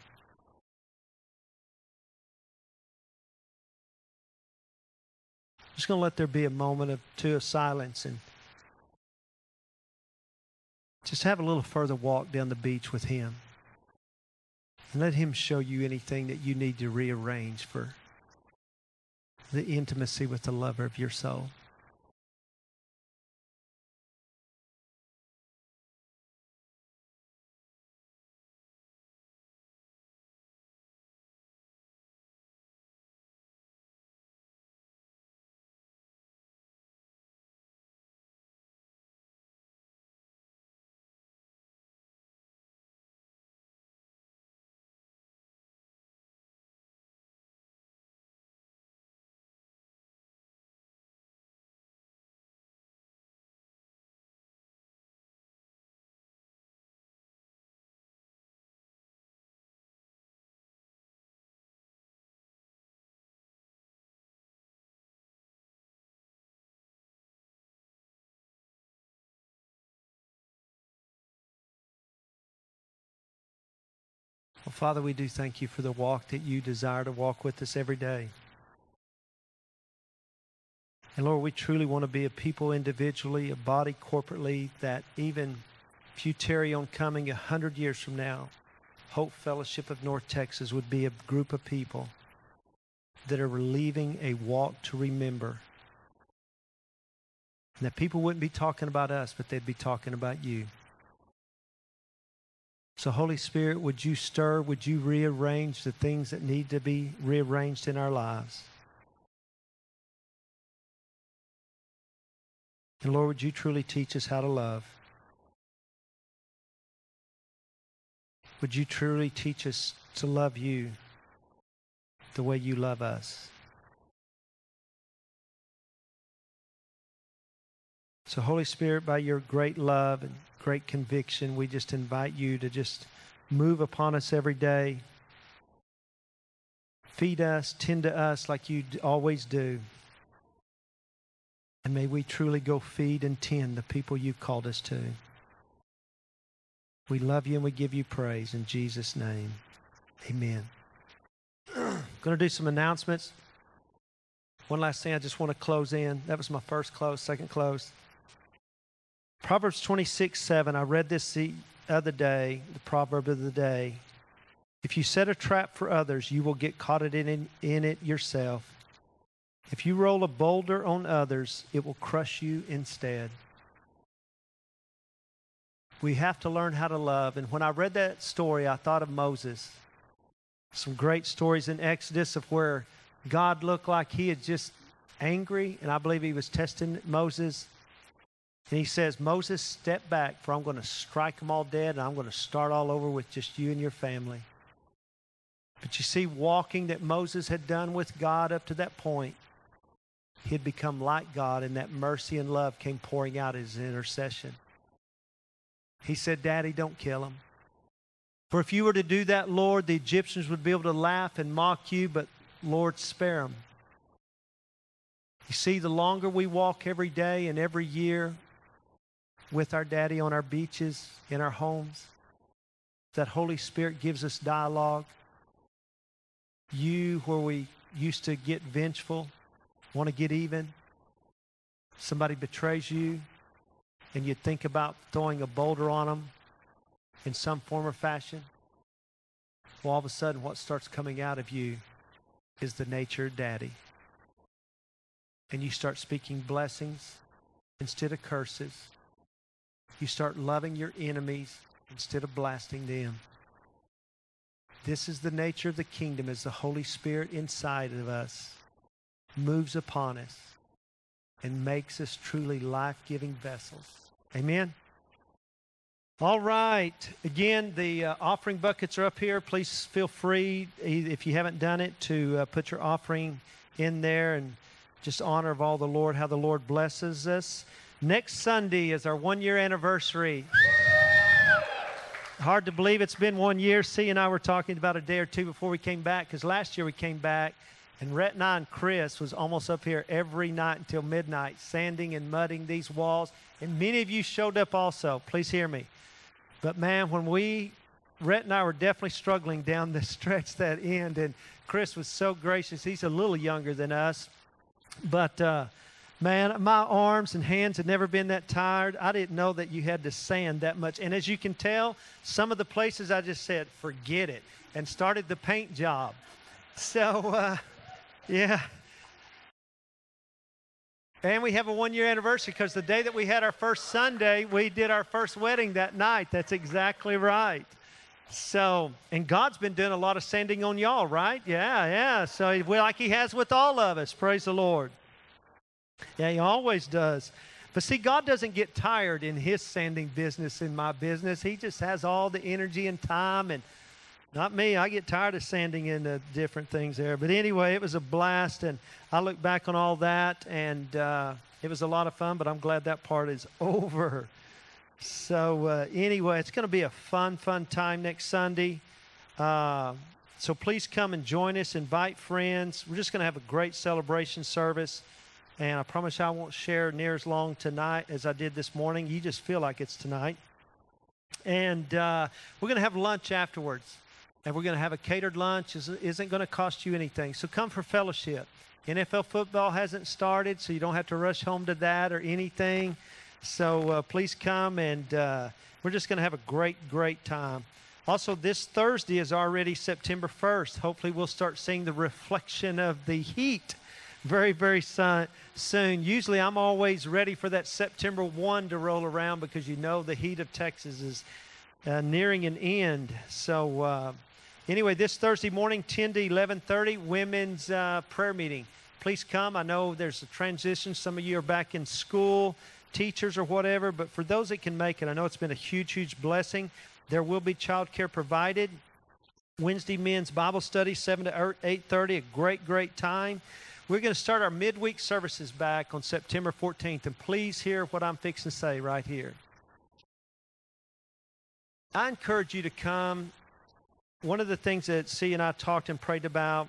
I'm just going to let there be a moment of two of silence and just have a little further walk down the beach with him. And let him show you anything that you need to rearrange for the intimacy with the lover of your soul. Well, Father, we do thank you for the walk that you desire to walk with us every day. And Lord, we truly want to be a people individually, a body corporately, that even if you tarry on coming a hundred years from now, Hope Fellowship of North Texas would be a group of people that are leaving a walk to remember. And that people wouldn't be talking about us, but they'd be talking about you. So Holy Spirit, would you stir, would you rearrange the things that need to be rearranged in our lives? And Lord, would you truly teach us how to love? Would you truly teach us to love you the way you love us? So Holy Spirit, by your great love and great conviction, we just invite you to just move upon us every day. Feed us, tend to us like you always do. And may we truly go feed and tend the people you've called us to. We love you and we give you praise in Jesus' name. Amen. I'm going to do some announcements. One last thing I just want to close in. That was my first close, second close. Proverbs twenty-six seven, I read this the other day, the proverb of the day. If you set a trap for others, you will get caught in it, in it yourself. If you roll a boulder on others, it will crush you instead. We have to learn how to love. And when I read that story, I thought of Moses. Some great stories in Exodus of where God looked like he had just angry, and I believe he was testing Moses. And he says, Moses, step back, for I'm going to strike them all dead, and I'm going to start all over with just you and your family. But you see, walking that Moses had done with God up to that point, he had become like God, and that mercy and love came pouring out as an intercession. He said, Daddy, don't kill him. For if you were to do that, Lord, the Egyptians would be able to laugh and mock you, but Lord, spare them. You see, the longer we walk every day and every year with our daddy on our beaches, in our homes, that Holy Spirit gives us dialogue. You, where we used to get vengeful, want to get even. Somebody betrays you, and you think about throwing a boulder on them in some form or fashion. Well, all of a sudden, what starts coming out of you is the nature of Daddy. And you start speaking blessings instead of curses. You start loving your enemies instead of blasting them. This is the nature of the kingdom as the Holy Spirit inside of us moves upon us and makes us truly life-giving vessels. Amen? All right. Again, the uh, offering buckets are up here. Please feel free, if you haven't done it, to uh, put your offering in there and just honor of all the Lord, how the Lord blesses us. Next Sunday is our one-year anniversary. Hard to believe it's been one year. C and I were talking about a day or two before we came back, because last year we came back, and Rhett and I and Chris was almost up here every night until midnight, sanding and mudding these walls. And many of you showed up also. Please hear me. But man, when we, Rhett and I were definitely struggling down the stretch, that end, and Chris was so gracious. He's a little younger than us. But, uh, man, my arms and hands had never been that tired. I didn't know that you had to sand that much. And as you can tell, some of the places I just said, forget it, and started the paint job. So, uh, yeah. And we have a one-year anniversary because the day that we had our first Sunday, we did our first wedding that night. That's exactly right. So, and God's been doing a lot of sanding on y'all, right? Yeah, yeah. So, well, like he has with all of us. Praise the Lord. Yeah, he always does. But see, God doesn't get tired in his sanding business, in my business. He just has all the energy and time, and not me. I get tired of sanding into different things there. But anyway, it was a blast, and I look back on all that, and uh, it was a lot of fun, but I'm glad that part is over. So uh, anyway, it's going to be a fun, fun time next Sunday. Uh, so please come and join us. Invite friends. We're just going to have a great celebration service. And I promise I won't share near as long tonight as I did this morning. You just feel like it's tonight. And uh, we're going to have lunch afterwards. And we're going to have a catered lunch. It isn't going to cost you anything. So come for fellowship. N F L football hasn't started, so you don't have to rush home to that or anything. So uh, please come, and uh, we're just going to have a great, great time. Also, this Thursday is already September first. Hopefully we'll start seeing the reflection of the heat very, very soon. Usually I'm always ready for that September first to roll around, because you know the heat of Texas is uh, nearing an end. So uh, anyway, this Thursday morning, ten to eleven thirty, women's uh, prayer meeting. Please come. I know there's a transition. Some of you are back in school, teachers or whatever, but for those that can make it, I know it's been a huge, huge blessing. There will be child care provided. Wednesday men's Bible study, seven to eight thirty, a great, great time. We're going to start our midweek services back on September fourteenth, and please hear what I'm fixing to say right here. I encourage you to come. One of the things that C and I talked and prayed about,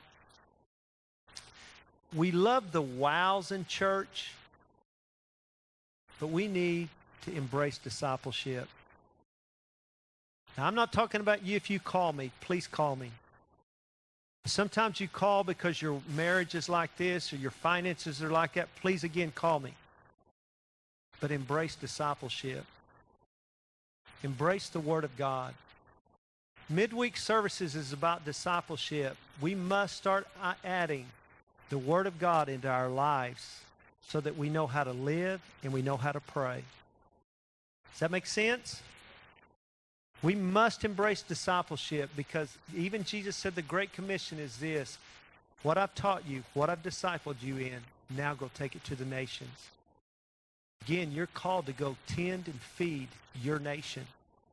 we love the wows in church, but we need to embrace discipleship. Now, I'm not talking about you if you call me. Please call me. Sometimes you call because your marriage is like this or your finances are like that. Please, again, call me. But embrace discipleship. Embrace the Word of God. Midweek services is about discipleship. We must start adding the Word of God into our lives so that we know how to live and we know how to pray. Does that make sense? We must embrace discipleship because even Jesus said the Great Commission is this: what I've taught you, what I've discipled you in, now go take it to the nations. Again, you're called to go tend and feed your nation.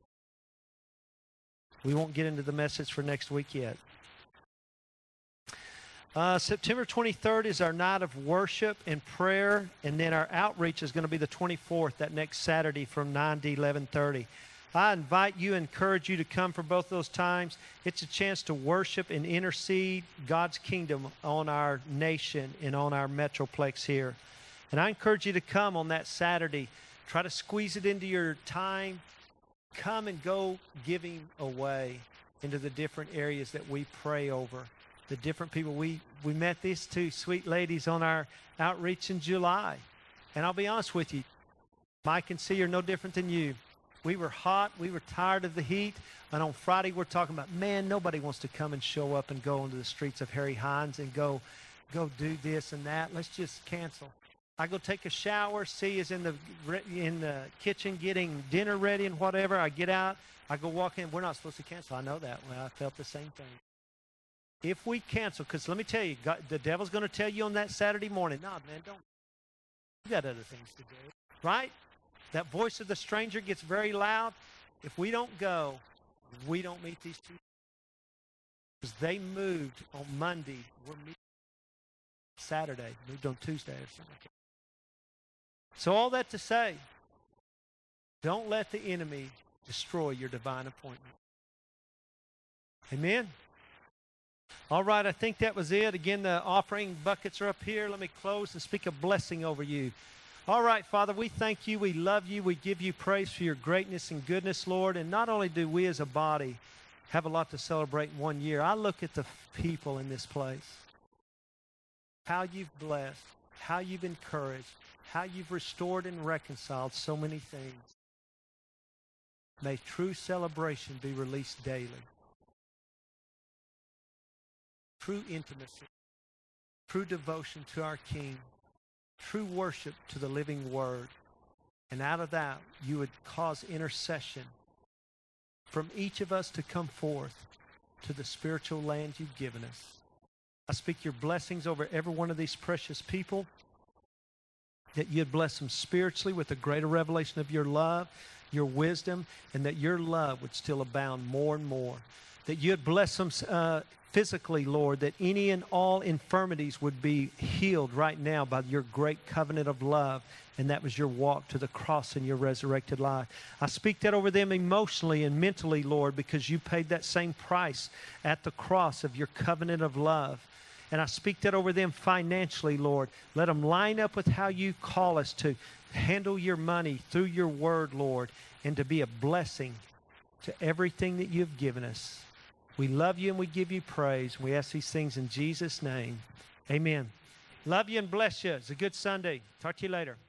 We won't get into the message for next week yet. Uh, September twenty-third is our night of worship and prayer, and then our outreach is going to be the twenty-fourth, that next Saturday from nine to eleven thirty. I invite you, encourage you to come for both those times. It's a chance to worship and intercede God's kingdom on our nation and on our metroplex here. And I encourage you to come on that Saturday. Try to squeeze it into your time. Come and go giving away into the different areas that we pray over. The different people. We, we met these two sweet ladies on our outreach in July. And I'll be honest with you, Mike and C are no different than you. We were hot. We were tired of the heat. And on Friday, we're talking about, man, nobody wants to come and show up and go into the streets of Harry Hines and go, go do this and that. Let's just cancel. I go take a shower. C is in the in the kitchen getting dinner ready and whatever. I get out. I go walk in. We're not supposed to cancel. I know that. Well, I felt the same thing. If we cancel, because let me tell you, God, the devil's going to tell you on that Saturday morning, no, man, don't. You got other things to do, right? That voice of the stranger gets very loud. If we don't go, we don't meet these two. Because they moved on Monday. We're meeting Saturday. Moved on Tuesday or something like that. So all that to say, don't let the enemy destroy your divine appointment. Amen? All right, I think that was it. Again, the offering buckets are up here. Let me close and speak a blessing over you. All right, Father, we thank you. We love you. We give you praise for your greatness and goodness, Lord. And not only do we as a body have a lot to celebrate in one year, I look at the people in this place, how you've blessed, how you've encouraged, how you've restored and reconciled so many things. May true celebration be released daily. True intimacy, true devotion to our King, true worship to the living Word. And out of that, you would cause intercession from each of us to come forth to the spiritual land you've given us. I speak your blessings over every one of these precious people, that you'd bless them spiritually with a greater revelation of your love, your wisdom, and that your love would still abound more and more. That you'd bless them uh, physically, Lord, that any and all infirmities would be healed right now by your great covenant of love, and that was your walk to the cross and your resurrected life. I speak that over them emotionally and mentally, Lord, because you paid that same price at the cross of your covenant of love. And I speak that over them financially, Lord. Let them line up with how you call us to handle your money through your word, Lord, and to be a blessing to everything that you've given us. We love you and we give you praise. We ask these things in Jesus' name. Amen. Love you and bless you. It's a good Sunday. Talk to you later.